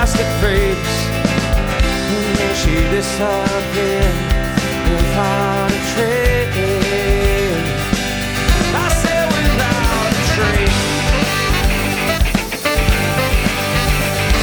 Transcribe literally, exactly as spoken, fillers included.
plastic face. And then she disappeared without a trace.